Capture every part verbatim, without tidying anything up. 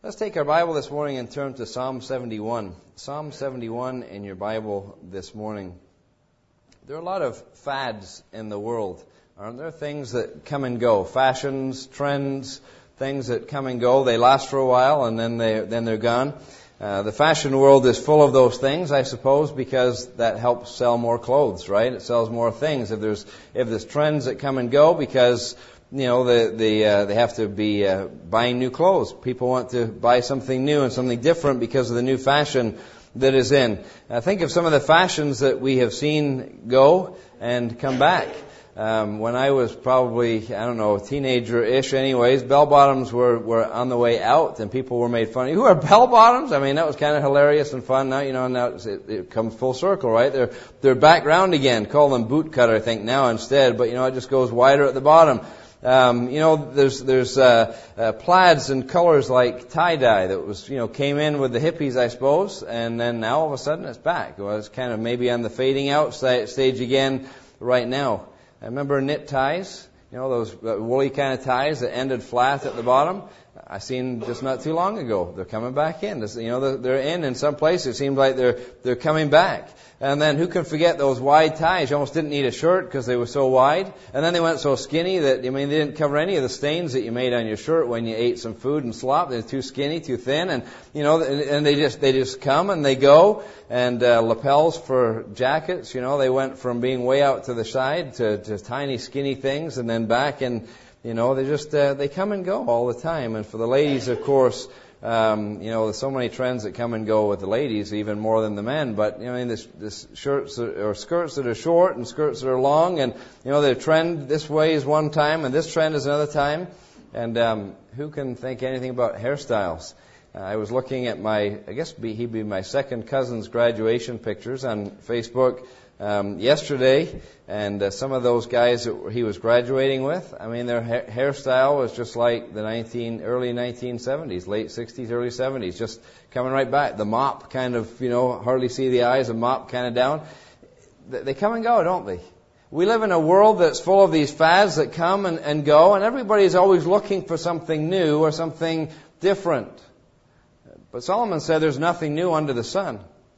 Let's take our Bible this morning and turn to Psalm seventy-one. Psalm seventy-one in your Bible this morning. There are a lot of fads in the world, aren't there? Things that come and go. Fashions, trends, things that come and go. They last for a while and then, they, then they're gone. Uh, the fashion world is full of those things, I suppose, because that helps sell more clothes, right? It sells more things. If there's if there's trends that come and go because you know, the, the, uh, they have to be uh, buying new clothes. People want to buy something new and something different because of the new fashion that is in. Uh, think of some of the fashions that we have seen go and come back. Um, when I was probably, I don't know, teenager-ish anyways, bell-bottoms were, were on the way out and people were made fun of. Who are bell-bottoms? I mean, that was kind of hilarious and fun. Now, you know, now it, it comes full circle, right? They're, they're back round again. Call them boot cut, I think, now instead. But, you know, it just goes wider at the bottom. Um, you know, there's there's uh, uh, plaids and colors like tie-dye that was, you know, came in with the hippies, I suppose, and then now all of a sudden it's back. Well, it's kind of maybe on the fading out stage again right now. I remember knit ties, you know, those woolly kind of ties that ended flat at the bottom. I seen just not too long ago. They're coming back in. You know, they're in in some places. It seems like they're they're coming back. And then who can forget those wide ties? You almost didn't need a shirt because they were so wide. And then they went so skinny that, I mean, they didn't cover any of the stains that you made on your shirt when you ate some food and slop. They're too skinny, too thin. And, you know, and they just, they just come and they go. And, uh, lapels for jackets, you know, they went from being way out to the side to, to tiny, skinny things and then back. And, you know, they just, uh, they come and go all the time. And for the ladies, of course, Um, you know, there's so many trends that come and go with the ladies, even more than the men. But, you know, I mean, this, this shirts or skirts that are short and skirts that are long. And, you know, the trend this way is one time and this trend is another time. And um, who can think anything about hairstyles? Uh, I was looking at my, I guess be, he'd be my second cousin's graduation pictures on Facebook um, yesterday. And uh, some of those guys that he was graduating with, I mean, their ha- hairstyle was just like the nineteen early nineteen seventies, late sixties, early seventies, just coming right back. The mop kind of, you know, hardly see the eyes, the mop kind of down. They come and go, don't they? We live in a world that's full of these fads that come and, and go, and everybody's always looking for something new or something different. But Solomon said there's nothing new under the sun.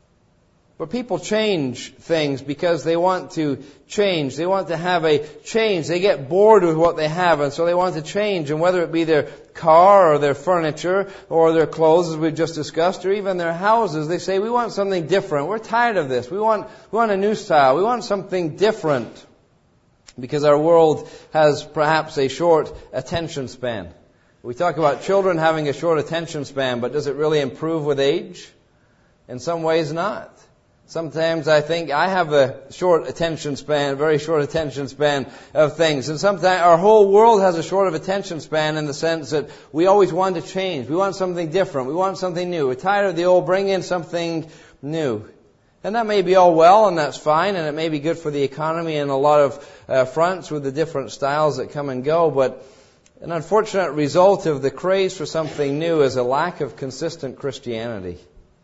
But people change things because they want to change. They want to have a change. They get bored with what they have, and so they want to change. And whether it be their car or their furniture or their clothes, as we've just discussed, or even their houses, they say, we want something different. We're tired of this. We want, we want a new style. We want something different. Because our world has perhaps a short attention span. We talk about children having a short attention span, but does it really improve with age? In some ways not. Sometimes I think I have a short attention span, very short attention span of things. And sometimes our whole world has a short of attention span in the sense that we always want to change. We want something different. We want something new. We're tired of the old, bring in something new. And that may be all well, and that's fine, and it may be good for the economy in a lot of uh, fronts with the different styles that come and go. But an unfortunate result of the craze for something new is a lack of consistent Christianity.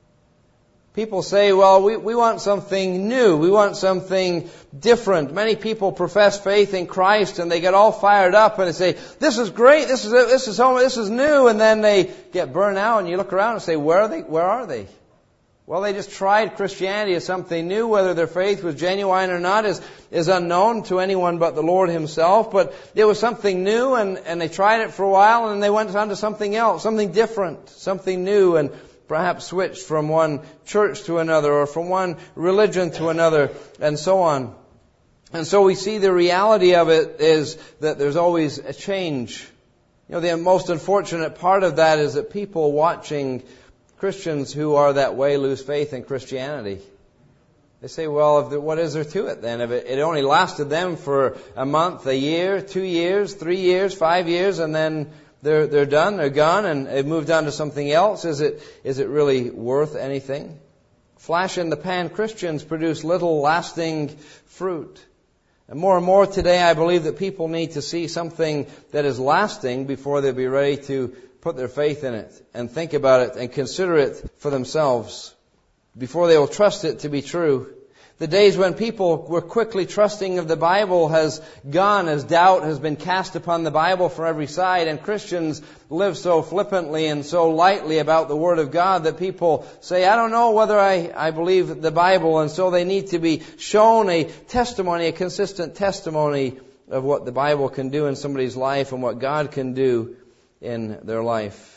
People say, well, we, we want something new. We want something different. Many people profess faith in Christ and they get all fired up and they say, this is great, this is this is home, this is new, and then they get burned out and you look around and say, where are they? Where are they? Well, they just tried Christianity as something new. Whether their faith was genuine or not is, is unknown to anyone but the Lord Himself. But it was something new, and, and they tried it for a while, and then they went on to something else, something different, something new, and perhaps switched from one church to another or from one religion to another and so on. And so we see the reality of it is that there's always a change. You know, the most unfortunate part of that is that people watching Christians who are that way lose faith in Christianity. They say, well, if there, what is there to it then? If it, it only lasted them for a month, a year, two years, three years, five years, and then They're, they're done, they're gone, and they've moved on to something else. Is it, is it really worth anything? Flash in the pan Christians produce little lasting fruit. And more and more today, I believe that people need to see something that is lasting before they'll be ready to put their faith in it and think about it and consider it for themselves. Before they will trust it to be true. The days when people were quickly trusting of the Bible has gone as doubt has been cast upon the Bible from every side, and Christians live so flippantly and so lightly about the Word of God that people say, I don't know whether I, I believe the Bible, and so they need to be shown a testimony, a consistent testimony of what the Bible can do in somebody's life and what God can do in their life.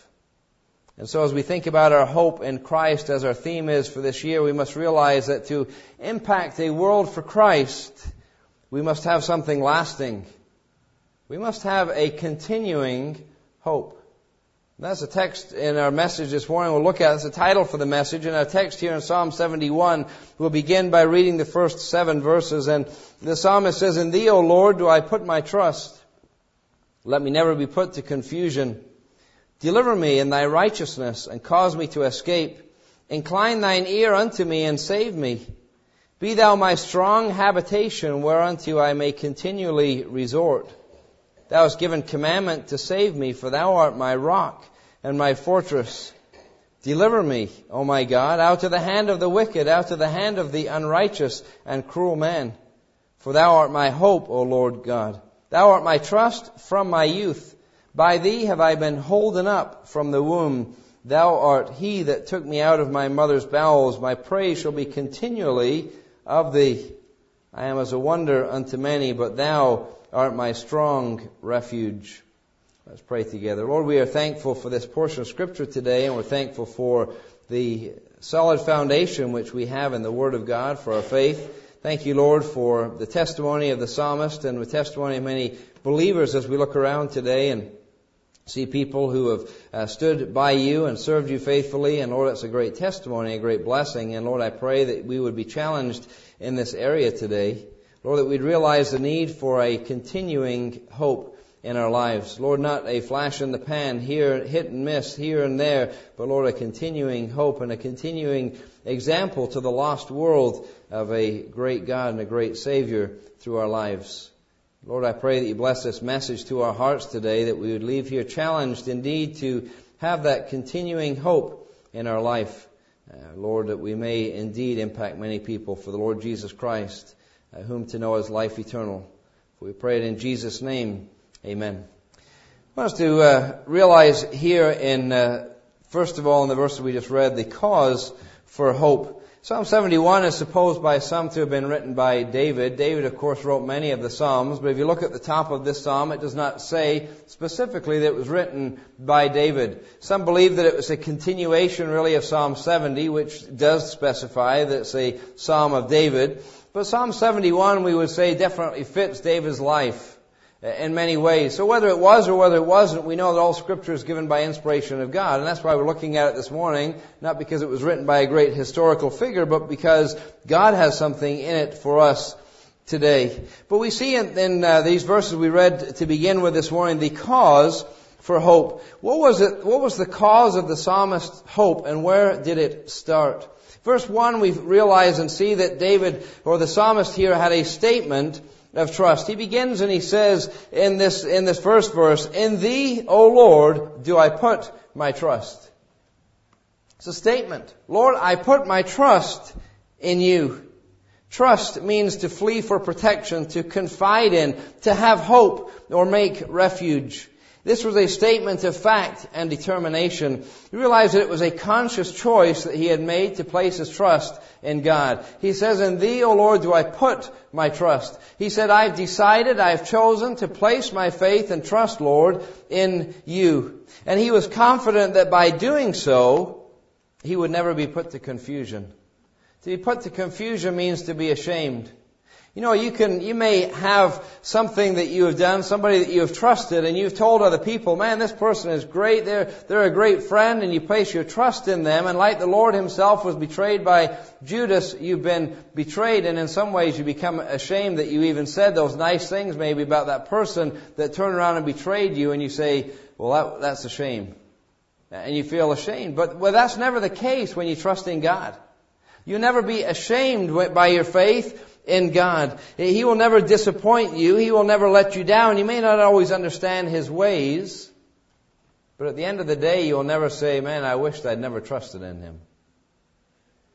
And so as we think about our hope in Christ as our theme is for this year, we must realize that to impact a world for Christ, we must have something lasting. We must have a continuing hope. And that's the text in our message this morning we'll look at. It's the title for the message. And our text here in Psalm seventy-one, we'll begin by reading the first seven verses. And the psalmist says, In Thee, O Lord, do I put my trust. Let me never be put to confusion. Deliver me in Thy righteousness, and cause me to escape. Incline Thine ear unto me, and save me. Be Thou my strong habitation, whereunto I may continually resort. Thou hast given commandment to save me, for Thou art my rock and my fortress. Deliver me, O my God, out of the hand of the wicked, out of the hand of the unrighteous and cruel man. For Thou art my hope, O Lord God. Thou art my trust from my youth. By Thee have I been holden up from the womb. Thou art He that took me out of my mother's bowels. My praise shall be continually of Thee. I am as a wonder unto many, but Thou art my strong refuge. Let's pray together. Lord, we are thankful for this portion of Scripture today, and we're thankful for the solid foundation which we have in the Word of God for our faith. Thank you, Lord, for the testimony of the psalmist and the testimony of many believers as we look around today and see people who have uh, stood by You and served You faithfully. And Lord, it's a great testimony, a great blessing. And Lord, I pray that we would be challenged in this area today. Lord, that we'd realize the need for a continuing hope in our lives. Lord, not a flash in the pan, here, hit and miss, here and there, but Lord, a continuing hope and a continuing example to the lost world of a great God and a great Savior through our lives. Lord, I pray that You bless this message to our hearts today, that we would leave here challenged indeed to have that continuing hope in our life. Uh, Lord, that we may indeed impact many people for the Lord Jesus Christ, uh, whom to know as life eternal. For we pray it in Jesus' name. Amen. I want us to uh, realize here in, uh, first of all, in the verse that we just read, the cause for hope. Psalm seventy-one is supposed by some to have been written by David. David, of course, wrote many of the Psalms, but if you look at the top of this Psalm, it does not say specifically that it was written by David. Some believe that it was a continuation, really, of Psalm seventy, which does specify that it's a Psalm of David. But Psalm seventy-one, we would say, definitely fits David's life in many ways. So whether it was or whether it wasn't, we know that all Scripture is given by inspiration of God. And that's why we're looking at it this morning, not because it was written by a great historical figure, but because God has something in it for us today. But we see in, in uh, these verses we read to begin with this morning, the cause for hope. What was it? What was the cause of the psalmist's hope, and where did it start? Verse one, we realize and see that David, or the psalmist here, had a statement of trust. He begins and he says in this in this first verse, In Thee, O Lord, do I put my trust. It's a statement. Lord, I put my trust in You. Trust means to flee for protection, to confide in, to have hope, or make refuge. This was a statement of fact and determination. You realize that it was a conscious choice that he had made to place his trust in God. He says, In Thee, O Lord, do I put my trust. He said, I've decided, I've chosen to place my faith and trust, Lord, in You. And he was confident that by doing so, he would never be put to confusion. To be put to confusion means to be ashamed. You know, you can, you may have something that you have done, somebody that you have trusted, and you've told other people, man, this person is great, they're, they're a great friend, and you place your trust in them, and like the Lord Himself was betrayed by Judas, you've been betrayed, and in some ways you become ashamed that you even said those nice things maybe about that person that turned around and betrayed you, and you say, well, that, that's a shame. And you feel ashamed. But well, that's never the case when you trust in God. You'll never be ashamed by your faith in God. He will never disappoint you. He will never let you down. You may not always understand His ways, but at the end of the day, you will never say, man, I wished I'd never trusted in Him.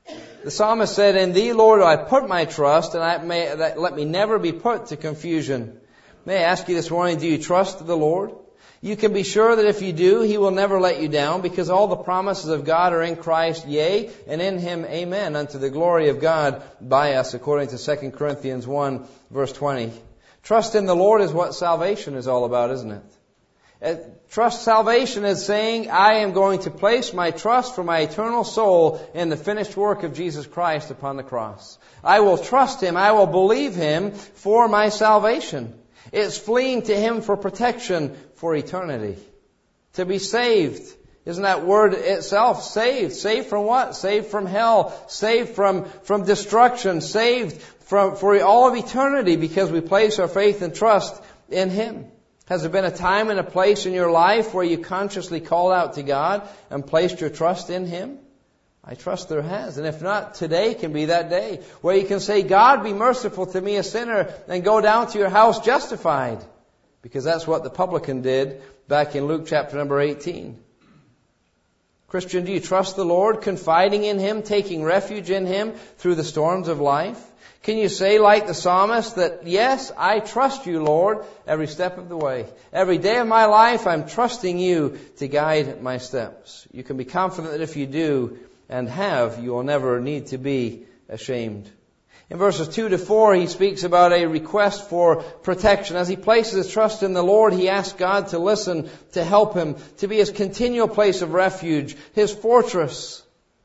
The psalmist said, "In Thee, Lord, I put my trust, and I may, that, let me never be put to confusion." May I ask you this morning, do you trust the Lord? You can be sure that if you do, He will never let you down, because all the promises of God are in Christ, yea, and in Him, amen, unto the glory of God by us, according to Second Corinthians one, verse twenty. Trust in the Lord is what salvation is all about, isn't it? Uh, trust salvation is saying, I am going to place my trust for my eternal soul in the finished work of Jesus Christ upon the cross. I will trust Him, I will believe Him for my salvation. It's fleeing to Him for protection for eternity. To be saved. Isn't that word itself saved? Saved from what? Saved from hell. Saved from, from destruction. Saved from, for all of eternity, because we place our faith and trust in Him. Has there been a time and a place in your life where you consciously called out to God and placed your trust in Him? I trust there has. And if not, today can be that day where you can say, God, be merciful to me, a sinner, and go down to your house justified. Because that's what the publican did back in Luke chapter number eighteen. Christian, do you trust the Lord, confiding in Him, taking refuge in Him through the storms of life? Can you say, like the psalmist, that, yes, I trust you, Lord, every step of the way. Every day of my life, I'm trusting you to guide my steps. You can be confident that if you do and have, you will never need to be ashamed. In verses two to four, he speaks about a request for protection. As he places his trust in the Lord, he asks God to listen, to help him, to be his continual place of refuge, his fortress.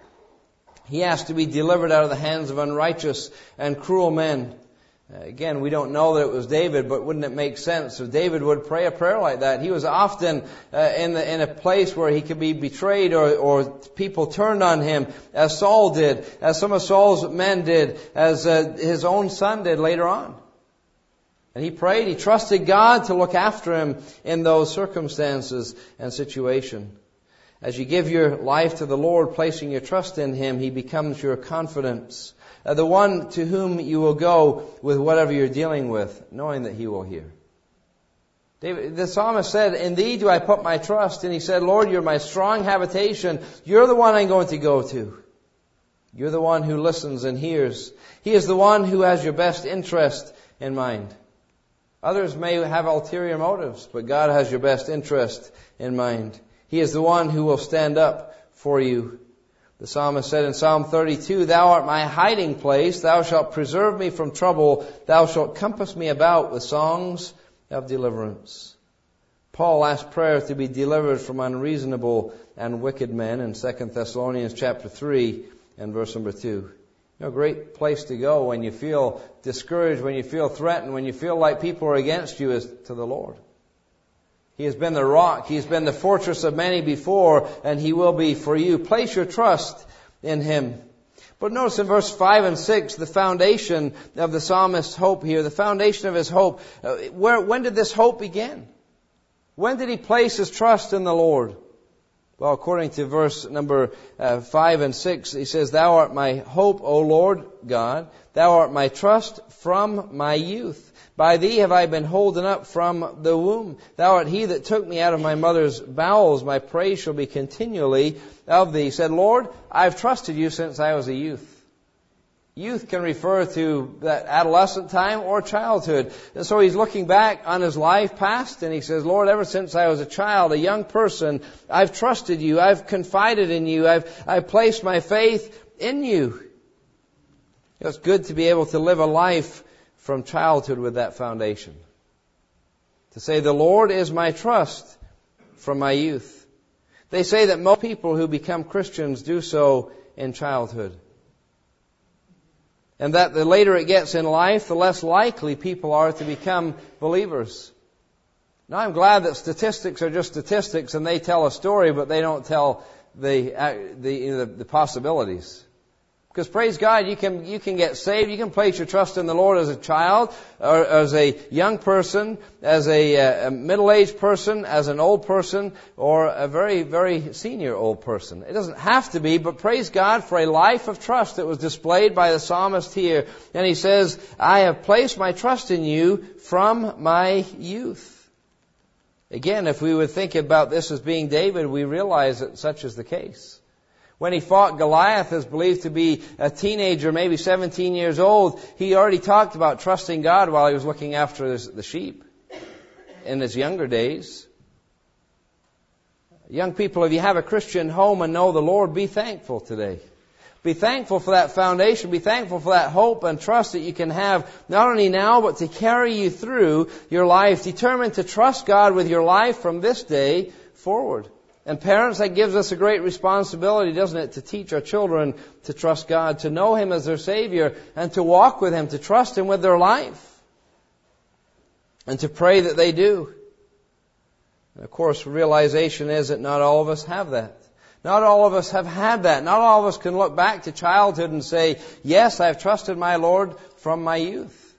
He asks to be delivered out of the hands of unrighteous and cruel men. Again, we don't know that it was David, but wouldn't it make sense if David would pray a prayer like that? He was often uh, in the, in a place where he could be betrayed, or, or people turned on him, as Saul did, as some of Saul's men did, as uh, his own son did later on. And he prayed, he trusted God to look after him in those circumstances and situation. As you give your life to the Lord, placing your trust in Him, He becomes your confidence. Uh, the one to whom you will go with whatever you're dealing with, knowing that He will hear. David, the psalmist said, in Thee do I put my trust. And he said, Lord, You're my strong habitation. You're the one I'm going to go to. You're the one who listens and hears. He is the one who has your best interest in mind. Others may have ulterior motives, but God has your best interest in mind. He is the one who will stand up for you. The psalmist said in Psalm thirty-two, Thou art my hiding place. Thou shalt preserve me from trouble. Thou shalt compass me about with songs of deliverance. Paul asked prayer to be delivered from unreasonable and wicked men in Second Thessalonians chapter three and verse number two. You know, a great place to go when you feel discouraged, when you feel threatened, when you feel like people are against you, is to the Lord. He has been the rock. He has been the fortress of many before, and He will be for you. Place your trust in Him. But notice in verse five and six, the foundation of the psalmist's hope here, the foundation of his hope. Uh, where, when did this hope begin? When did he place his trust in the Lord? Well, according to verse number uh, five and six, he says, Thou art my hope, O Lord God. Thou art my trust from my youth. By Thee have I been holden up from the womb. Thou art He that took me out of my mother's bowels. My praise shall be continually of Thee. He said, Lord, I've trusted You since I was a youth. Youth can refer to that adolescent time or childhood. And so he's looking back on his life past, and he says, Lord, ever since I was a child, a young person, I've trusted You. I've confided in You. I've, I've placed my faith in You. It's good to be able to live a life from childhood with that foundation. To say, the Lord is my trust from my youth. They say that most people who become Christians do so in childhood. And that the later it gets in life, the less likely people are to become believers. Now, I'm glad that statistics are just statistics and they tell a story, but they don't tell the, uh, the, you know, the, the possibilities. Because praise God, you can you can get saved. You can place your trust in the Lord as a child, or as a young person, as a, a middle-aged person, as an old person, or a very, very senior old person. It doesn't have to be, but praise God for a life of trust that was displayed by the psalmist here. And he says, I have placed my trust in You from my youth. Again, if we would think about this as being David, we realize that such is the case. When he fought Goliath, is believed to be a teenager, maybe seventeen years old, he already talked about trusting God while he was looking after his, the sheep in his younger days. Young people, if you have a Christian home and know the Lord, be thankful today. Be thankful for that foundation. Be thankful for that hope and trust that you can have not only now, but to carry you through your life. Determined to trust God with your life from this day forward. And parents, that gives us a great responsibility, doesn't it, to teach our children to trust God, to know Him as their Savior, and to walk with Him, to trust Him with their life, and to pray that they do. And of course, realization is that not all of us have that. Not all of us have had that. Not all of us can look back to childhood and say, yes, I've trusted my Lord from my youth.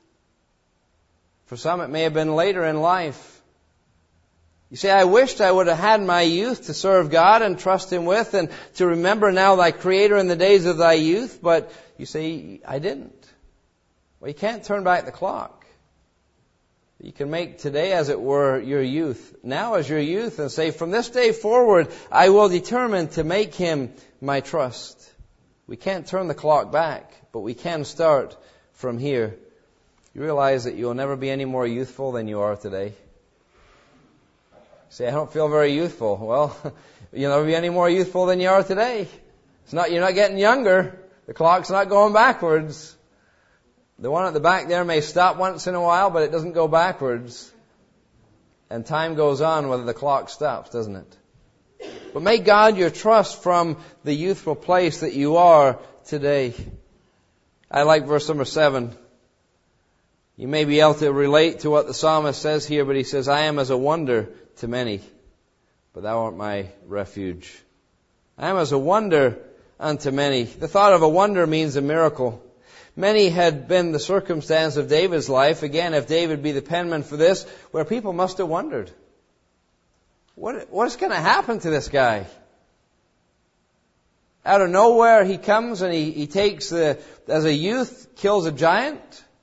For some, it may have been later in life. You say, I wished I would have had my youth to serve God and trust Him with, and to remember now thy Creator in the days of thy youth, but you say, I didn't. Well, you can't turn back the clock. You can make today, as it were, your youth. Now as your youth, and say, from this day forward, I will determine to make Him my trust. We can't turn the clock back, but we can start from here. You realize that you'll never be any more youthful than you are today. Say, I don't feel very youthful. Well, you'll never be any more youthful than you are today. It's not, you're not getting younger. The clock's not going backwards. The one at the back there may stop once in a while, but it doesn't go backwards. And time goes on whether the clock stops, doesn't it? But make God your trust from the youthful place that you are today. I like verse number seven. You may be able to relate to what the psalmist says here, but he says, I am as a wonder to many, but thou art my refuge. I am as a wonder unto many. The thought of a wonder means a miracle. Many had been the circumstance of David's life. Again, if David be the penman for this, where people must have wondered, what, what's going to happen to this guy? Out of nowhere he comes and he, he takes the, as a youth, kills a giant.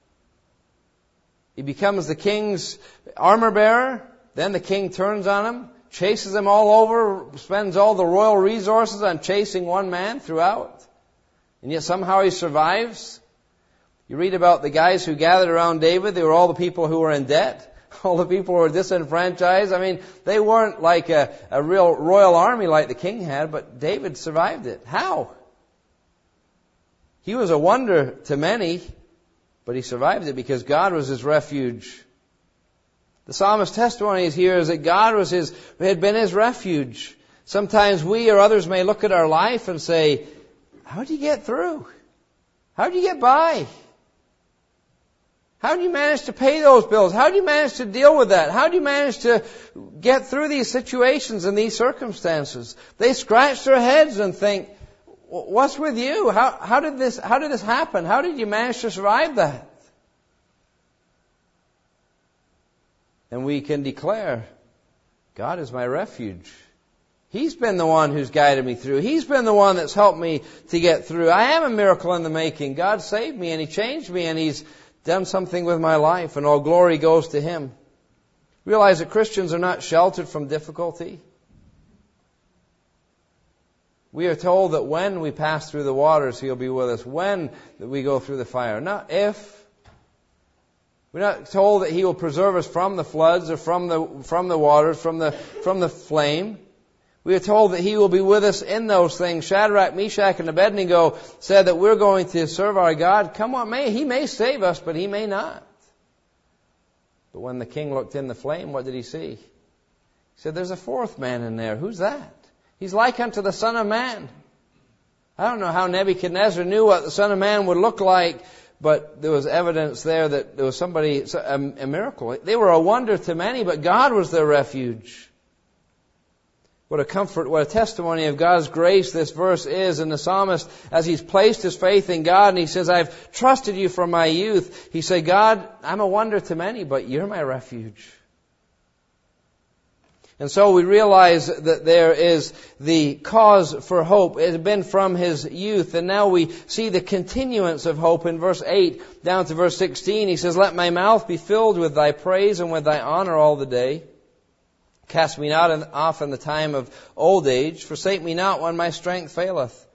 He becomes the king's armor bearer. Then the king turns on him, chases him all over, spends all the royal resources on chasing one man throughout. And yet somehow he survives. You read about the guys who gathered around David. They were all the people who were in debt, all the people who were disenfranchised. I mean, they weren't like a, a real royal army like the king had, but David survived it. How? He was a wonder to many, but he survived it because God was his refuge. The psalmist's testimony is here is that God was his, had been his refuge. Sometimes we or others may look at our life and say, how do you get through? How do you get by? How do you manage to pay those bills? How do you manage to deal with that? How do you manage to get through these situations and these circumstances? They scratch their heads and think, what's with you? How, how did this, how did this happen? How did you manage to survive that? And we can declare, God is my refuge. He's been the one who's guided me through. He's been the one that's helped me to get through. I am a miracle in the making. God saved me and He changed me and He's done something with my life, and all glory goes to Him. Realize that Christians are not sheltered from difficulty. We are told that when we pass through the waters, He'll be with us. When we go through the fire. Not if. We're not told that He will preserve us from the floods or from the from the waters, from the from the flame. We are told that He will be with us in those things. Shadrach, Meshach, and Abednego said that we're going to serve our God. Come what may, He may save us, but He may not. But when the king looked in the flame, what did he see? He said, there's a fourth man in there. Who's that? He's like unto the Son of Man. I don't know how Nebuchadnezzar knew what the Son of Man would look like, but there was evidence there that there was somebody, a, a miracle. They were a wonder to many, but God was their refuge. What a comfort, what a testimony of God's grace this verse is. And the psalmist, as he's placed his faith in God, and he says, I've trusted you from my youth. He said, God, I'm a wonder to many, but you're my refuge. And so we realize that there is the cause for hope. It had been from his youth. And now we see the continuance of hope in verse eight down to verse sixteen. He says, let my mouth be filled with thy praise and with thy honor all the day. Cast me not off in the time of old age. Forsake me not when my strength faileth.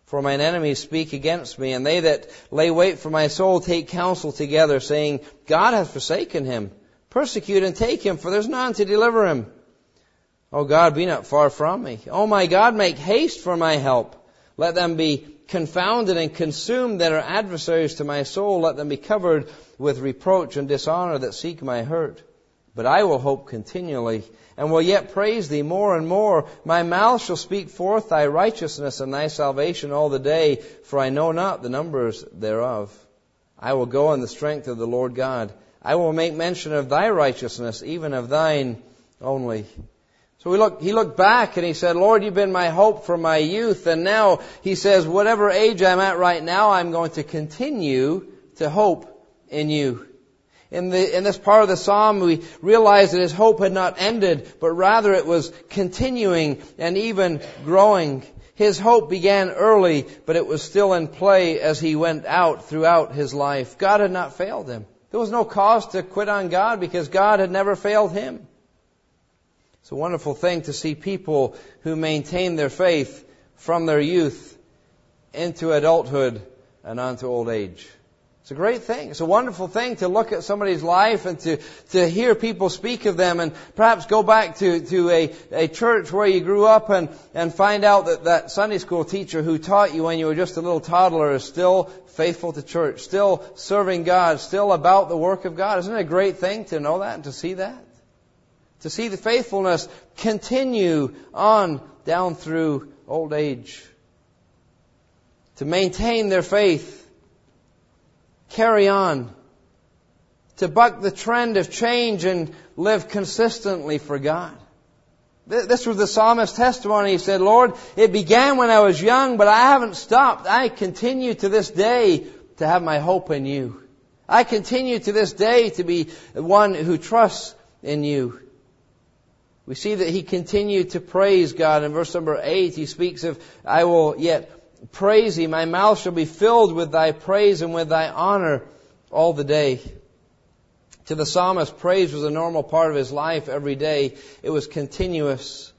For mine enemies speak against me, and they that lay wait for my soul take counsel together, saying, God hath forsaken him. Persecute and take him, for there is none to deliver him. O God, be not far from me. O my God, make haste for my help. Let them be confounded and consumed that are adversaries to my soul. Let them be covered with reproach and dishonor that seek my hurt. But I will hope continually, and will yet praise thee more and more. My mouth shall speak forth thy righteousness and thy salvation all the day, for I know not the numbers thereof. I will go in the strength of the Lord God. I will make mention of thy righteousness, even of thine only. So we look, he looked back and he said, Lord, you've been my hope from my youth. And now he says, whatever age I'm at right now, I'm going to continue to hope in you. In the, in this part of the psalm, we realize that his hope had not ended, but rather it was continuing and even growing. His hope began early, but it was still in play as he went out throughout his life. God had not failed him. There was no cause to quit on God because God had never failed him. It's a wonderful thing to see people who maintain their faith from their youth into adulthood and onto old age. It's a great thing. It's a wonderful thing to look at somebody's life and to, to hear people speak of them and perhaps go back to, to a, a church where you grew up and, and find out that that Sunday school teacher who taught you when you were just a little toddler is still faithful to church, still serving God, still about the work of God. Isn't it a great thing to know that and to see that? To see the faithfulness continue on down through old age. To maintain their faith. Carry on. To buck the trend of change and live consistently for God. This was the psalmist's testimony. He said, Lord, it began when I was young, but I haven't stopped. I continue to this day to have my hope in you. I continue to this day to be one who trusts in you. We see that he continued to praise God. In verse number eight, he speaks of, I will yet praise thee. My mouth shall be filled with thy praise and with thy honor all the day. To the psalmist, praise was a normal part of his life every day. It was continuous.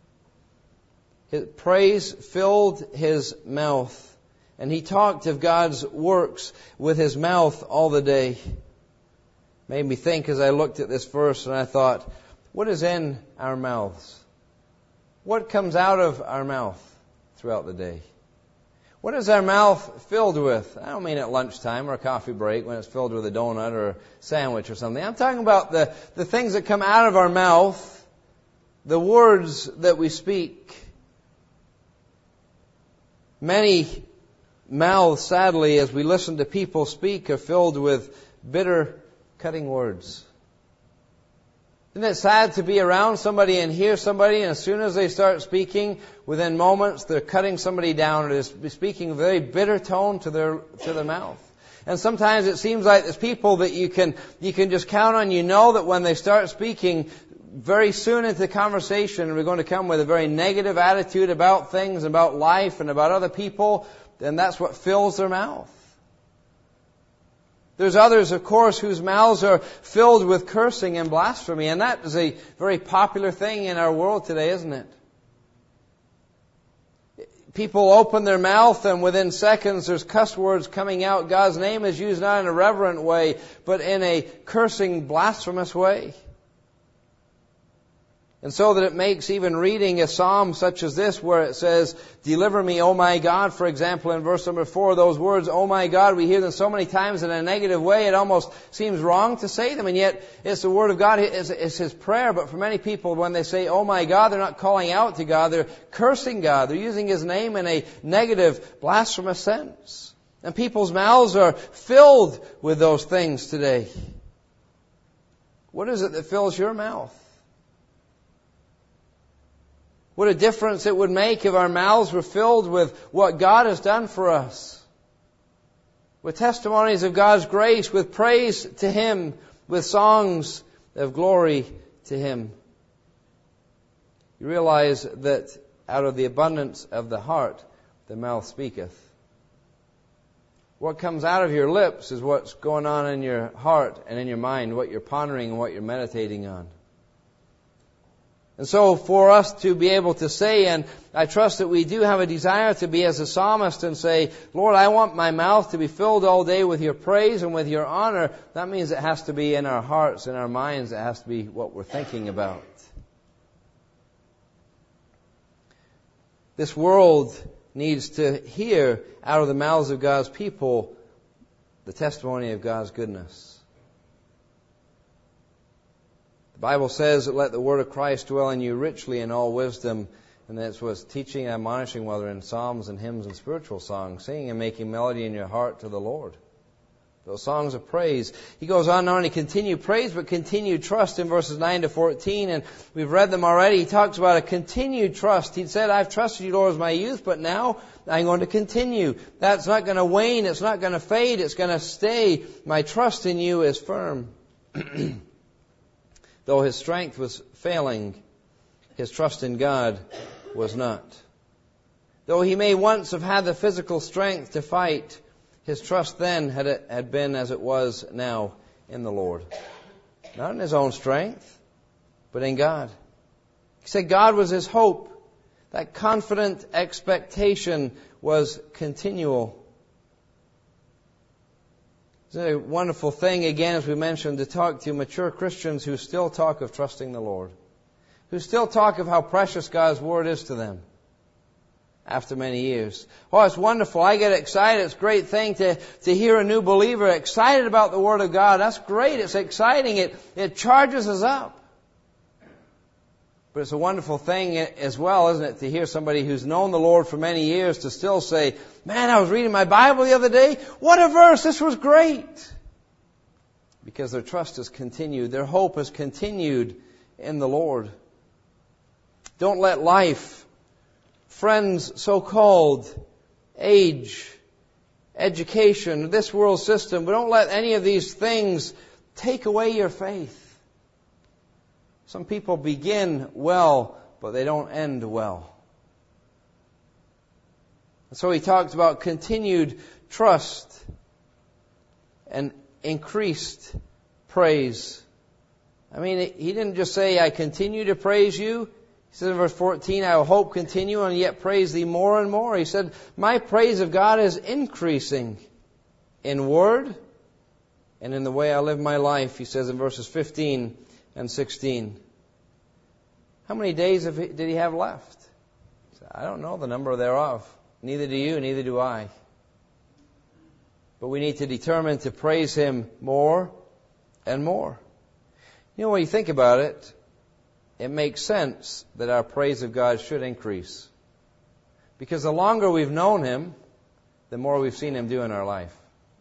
His praise filled his mouth. And he talked of God's works with his mouth all the day. Made me think as I looked at this verse and I thought, what is in our mouths? What comes out of our mouth throughout the day? What is our mouth filled with? I don't mean at lunchtime or a coffee break when it's filled with a donut or a sandwich or something. I'm talking about the, the things that come out of our mouth, the words that we speak. Many mouths, sadly, as we listen to people speak, are filled with bitter, cutting words. Isn't it sad to be around somebody and hear somebody, and as soon as they start speaking, within moments they're cutting somebody down, or they're speaking a very bitter tone to their to their mouth. And sometimes it seems like there's people that you can you can just count on. You know that when they start speaking, very soon into the conversation, we're going to come with a very negative attitude about things, about life, and about other people. And that's what fills their mouth. There's others, of course, whose mouths are filled with cursing and blasphemy. And that is a very popular thing in our world today, isn't it? People open their mouth and within seconds there's cuss words coming out. God's name is used not in a reverent way, but in a cursing, blasphemous way. And so that it makes even reading a psalm such as this, where it says, deliver me, O my God, for example, in verse number four, those words, O my God, we hear them so many times in a negative way, it almost seems wrong to say them, and yet it's the Word of God, it's, it's His prayer. But for many people, when they say, O my God, they're not calling out to God, they're cursing God, they're using His name in a negative, blasphemous sense. And people's mouths are filled with those things today. What is it that fills your mouth? What a difference it would make if our mouths were filled with what God has done for us. With testimonies of God's grace, with praise to Him, with songs of glory to Him. You realize that out of the abundance of the heart, the mouth speaketh. What comes out of your lips is what's going on in your heart and in your mind, what you're pondering and what you're meditating on. And so for us to be able to say, and I trust that we do have a desire to be as a psalmist and say, Lord, I want my mouth to be filled all day with your praise and with your honor, that means it has to be in our hearts, in our minds, it has to be what we're thinking about. This world needs to hear out of the mouths of God's people the testimony of God's goodness. The Bible says that let the word of Christ dwell in you richly in all wisdom, and that's what's teaching and admonishing, whether in psalms and hymns and spiritual songs, singing and making melody in your heart to the Lord. Those songs of praise. He goes on not only continue praise, but continue trust in verses nine to fourteen, and we've read them already. He talks about a continued trust. He said, I've trusted you, Lord, as my youth, but now I'm going to continue. That's not going to wane. It's not going to fade. It's going to stay. My trust in you is firm. Though his strength was failing, his trust in God was not. Though he may once have had the physical strength to fight, his trust then had, had been as it was now in the Lord. Not in his own strength, but in God. He said God was his hope. That confident expectation was continual. It's a wonderful thing, again, as we mentioned, to talk to mature Christians who still talk of trusting the Lord, who still talk of how precious God's Word is to them after many years. Oh, it's wonderful. I get excited. It's a great thing to, to hear a new believer excited about the Word of God. That's great. It's exciting. It, it charges us up. But it's a wonderful thing as well, isn't it, to hear somebody who's known the Lord for many years to still say, man, I was reading my Bible the other day. What a verse. This was great. Because their trust has continued. Their hope has continued in the Lord. Don't let life, friends so-called, age, education, this world system, but don't let any of these things take away your faith. Some people begin well, but they don't end well. And so he talks about continued trust and increased praise. I mean, he didn't just say, I continue to praise you. He said in verse fourteen, I will hope continue and yet praise thee more and more. He said, my praise of God is increasing in word and in the way I live my life, he says in verses fifteen and sixteen. How many days have he, did he have left? He said, I don't know the number thereof. Neither do you, neither do I. But we need to determine to praise him more and more. You know, when you think about it, it makes sense that our praise of God should increase. Because the longer we've known him, the more we've seen him do in our life.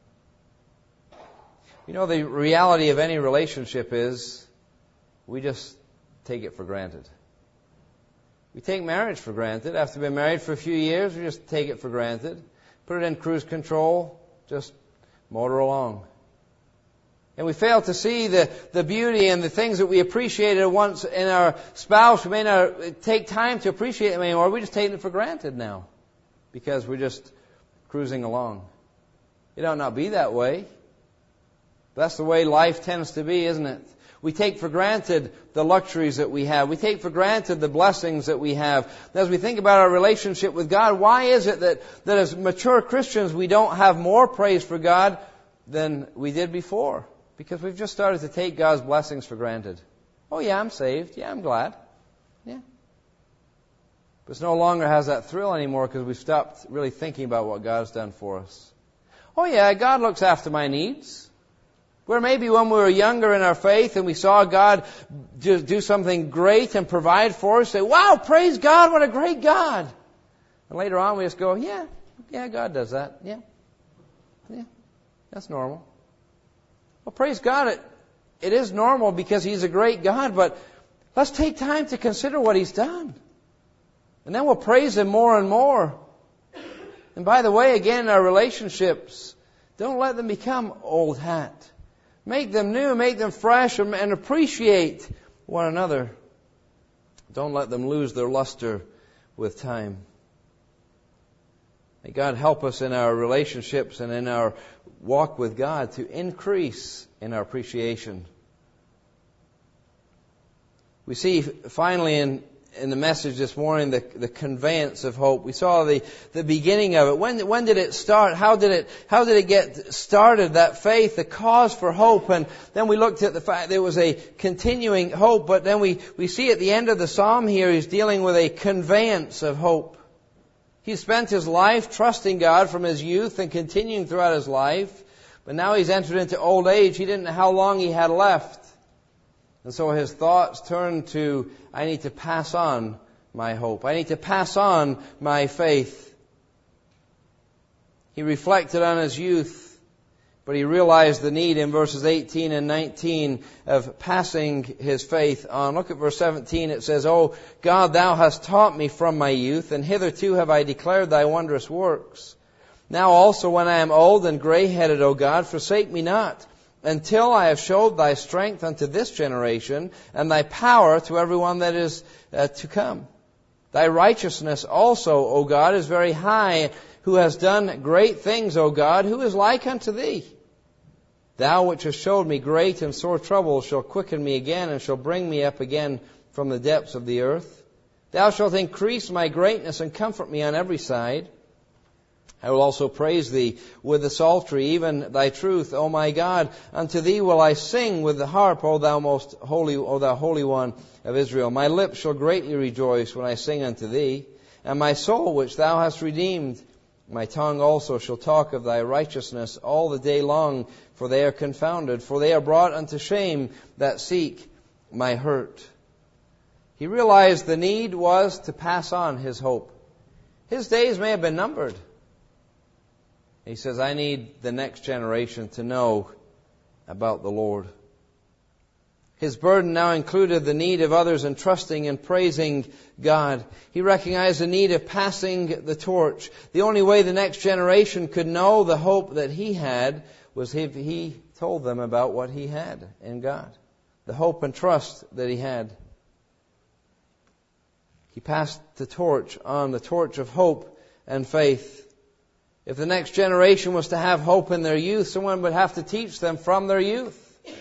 You know, the reality of any relationship is we just take it for granted. We take marriage for granted. After being married for a few years, we just take it for granted. Put it in cruise control, just motor along. And we fail to see the, the beauty and the things that we appreciated once in our spouse. We may not take time to appreciate them anymore. We just take it for granted now because we're just cruising along. It ought not be that way. That's the way life tends to be, isn't it? We take for granted the luxuries that we have. We take for granted the blessings that we have. As we think about our relationship with God, why is it that, that as mature Christians we don't have more praise for God than we did before? Because we've just started to take God's blessings for granted. Oh yeah, I'm saved. Yeah, I'm glad. Yeah. But it no longer has that thrill anymore because we've stopped really thinking about what God's done for us. Oh yeah, God looks after my needs. Where maybe when we were younger in our faith and we saw God do something great and provide for us, say, wow, praise God, what a great God. And later on we just go, yeah, yeah, God does that. Yeah, yeah, that's normal. Well, praise God, it, it is normal because He's a great God, but let's take time to consider what He's done. And then we'll praise Him more and more. And by the way, again, in our relationships, don't let them become old hat. Make them new, make them fresh, and appreciate one another. Don't let them lose their luster with time. May God help us in our relationships and in our walk with God to increase in our appreciation. We see finally in, in the message this morning the, the conveyance of hope. We saw the, the beginning of it. When, when did it start? How did it, how did it get started, that faith, the cause for hope? And then we looked at the fact there was a continuing hope, but then we, we see at the end of the psalm here, he's dealing with a conveyance of hope. He spent his life trusting God from his youth and continuing throughout his life, but now he's entered into old age. He didn't know how long he had left. And so his thoughts turned to, I need to pass on my hope. I need to pass on my faith. He reflected on his youth, but he realized the need in verses eighteen and nineteen of passing his faith on. Look at verse seventeen. It says, O God, thou hast taught me from my youth, and hitherto have I declared thy wondrous works. Now also when I am old and grey-headed, O God, forsake me not, until I have showed thy strength unto this generation, and thy power to everyone that is uh, to come. Thy righteousness also, O God, is very high, who has done great things, O God, who is like unto thee? Thou which hast showed me great and sore trouble shall quicken me again, and shall bring me up again from the depths of the earth. Thou shalt increase my greatness and comfort me on every side. I will also praise thee with the psaltery, even thy truth, O my God. Unto thee will I sing with the harp, O thou most holy, O thou Holy One of Israel. My lips shall greatly rejoice when I sing unto thee, and my soul which thou hast redeemed. My tongue also shall talk of thy righteousness all the day long, for they are confounded, for they are brought unto shame that seek my hurt. He realized the need was to pass on his hope. His days may have been numbered. He says, I need the next generation to know about the Lord. His burden now included the need of others in trusting and praising God. He recognized the need of passing the torch. The only way the next generation could know the hope that he had was if he told them about what he had in God. The hope and trust that he had. He passed the torch on, the torch of hope and faith. If the next generation was to have hope in their youth, someone would have to teach them from their youth.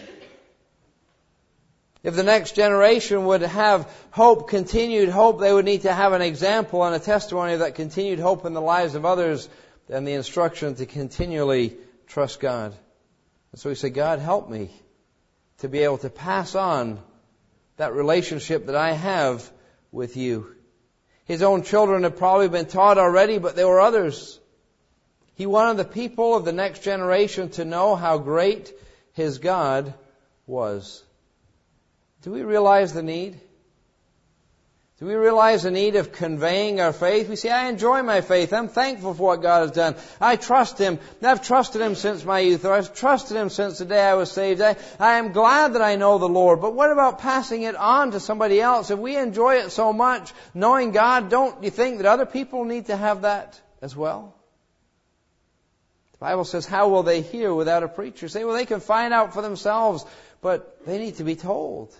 If the next generation would have hope, continued hope, they would need to have an example and a testimony of that continued hope in the lives of others and the instruction to continually trust God. And so he said, God, help me to be able to pass on that relationship that I have with you. His own children had probably been taught already, but there were others. He wanted the people of the next generation to know how great his God was. Do we realize the need? Do we realize the need of conveying our faith? We say, I enjoy my faith. I'm thankful for what God has done. I trust Him. I've trusted Him since my youth, or I've trusted Him since the day I was saved. I, I am glad that I know the Lord. But what about passing it on to somebody else? If we enjoy it so much, knowing God, don't you think that other people need to have that as well? The Bible says, how will they hear without a preacher? Say, well, they can find out for themselves, but they need to be told.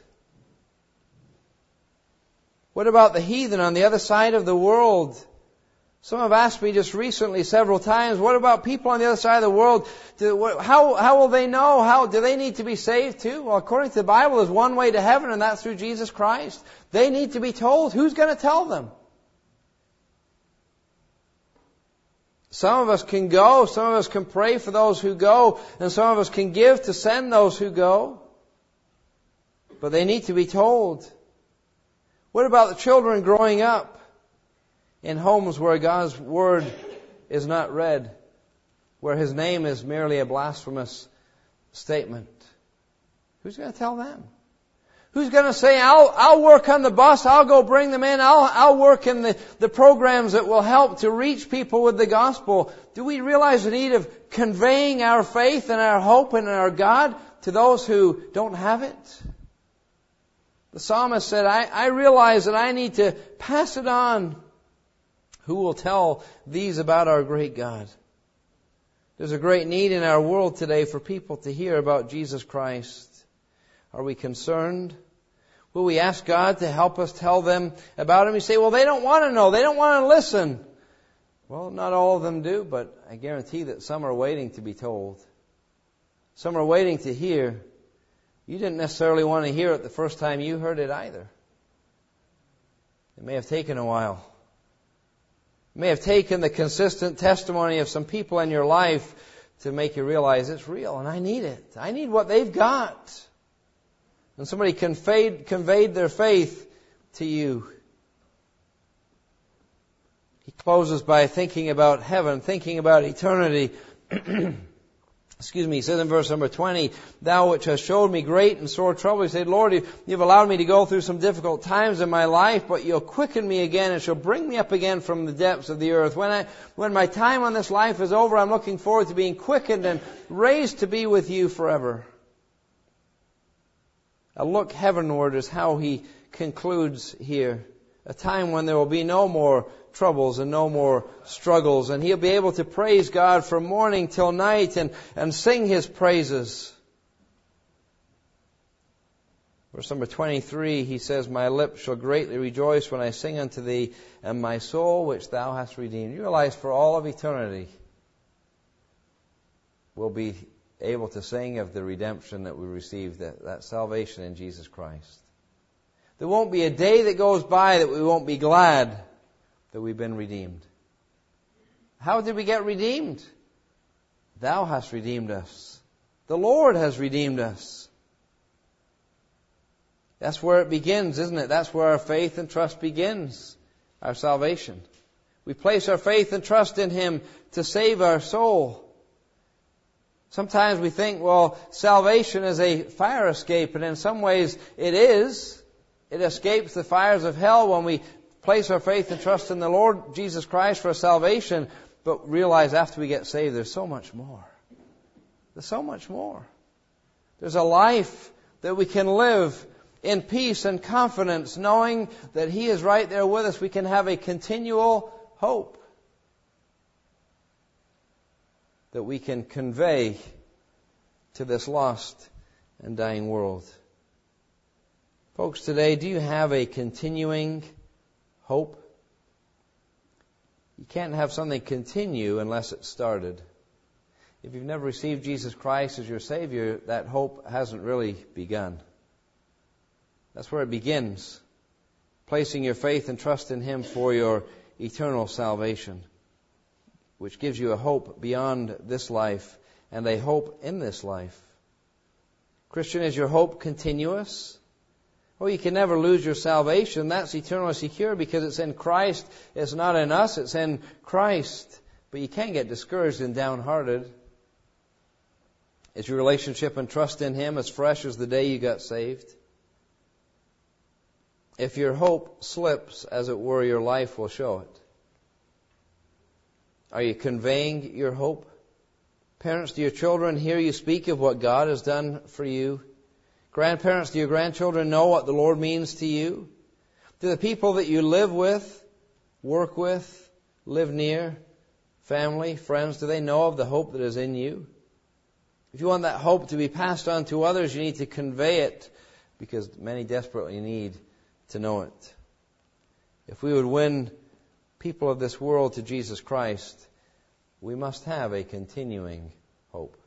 What about the heathen on the other side of the world? Some have asked me just recently several times, what about people on the other side of the world? Do, what, how, how will they know? How do they need to be saved too? Well, according to the Bible, there's one way to heaven, and that's through Jesus Christ. They need to be told. Who's going to tell them? Some of us can go, some of us can pray for those who go, and some of us can give to send those who go. But they need to be told. What about the children growing up in homes where God's Word is not read, where His name is merely a blasphemous statement? Who's going to tell them? Who's going to say, I'll, I'll work on the bus, I'll go bring them in, I'll, I'll work in the, the programs that will help to reach people with the gospel? Do we realize the need of conveying our faith and our hope and our God to those who don't have it? The psalmist said, I, I realize that I need to pass it on. Who will tell these about our great God? There's a great need in our world today for people to hear about Jesus Christ. Are we concerned? Will we ask God to help us tell them about Him? You say, well, they don't want to know. They don't want to listen. Well, not all of them do, but I guarantee that some are waiting to be told. Some are waiting to hear You didn't necessarily want to hear it the first time you heard it either. It may have taken a while. It may have taken the consistent testimony of some people in your life to make you realize it's real and I need it. I need what they've got. And somebody conveyed, conveyed their faith to you. He closes by thinking about heaven, thinking about eternity. Excuse me, he says in verse number twenty, Thou which hast showed me great and sore trouble. He said, Lord, you've allowed me to go through some difficult times in my life, but you'll quicken me again and shall bring me up again from the depths of the earth. When I, when my time on this life is over, I'm looking forward to being quickened and raised to be with you forever. A look heavenward is how he concludes here. A time when there will be no more troubles and no more struggles. And he'll be able to praise God from morning till night and, and sing His praises. Verse number twenty-three, he says, My lips shall greatly rejoice when I sing unto Thee, and my soul which Thou hast redeemed. You realize for all of eternity, we'll be able to sing of the redemption that we received, that, that salvation in Jesus Christ. There won't be a day that goes by that we won't be glad that we've been redeemed. How did we get redeemed? Thou hast redeemed us. The Lord has redeemed us. That's where it begins, isn't it? That's where our faith and trust begins. Our salvation. We place our faith and trust in Him to save our soul. Sometimes we think, well, salvation is a fire escape, and in some ways it is. It escapes the fires of hell when we place our faith and trust in the Lord Jesus Christ for salvation, but realize after we get saved, there's so much more. There's so much more. There's a life that we can live in peace and confidence, knowing that He is right there with us. We can have a continual hope that we can convey to this lost and dying world. Folks, today, do you have a continuing hope? You can't have something continue unless it started. If you've never received Jesus Christ as your Savior, that hope hasn't really begun. That's where it begins. Placing your faith and trust in Him for your eternal salvation, which gives you a hope beyond this life and a hope in this life. Christian, is your hope continuous? Well, you can never lose your salvation. That's eternally secure because it's in Christ. It's not in us, it's in Christ. But you can't get discouraged and downhearted. Is your relationship and trust in Him as fresh as the day you got saved? If your hope slips, as it were, your life will show it. Are you conveying your hope? Parents, do your children hear you speak of what God has done for you? Grandparents, do your grandchildren know what the Lord means to you? Do the people that you live with, work with, live near, family, friends, do they know of the hope that is in you? If you want that hope to be passed on to others, you need to convey it, because many desperately need to know it. If we would win people of this world to Jesus Christ, we must have a continuing hope.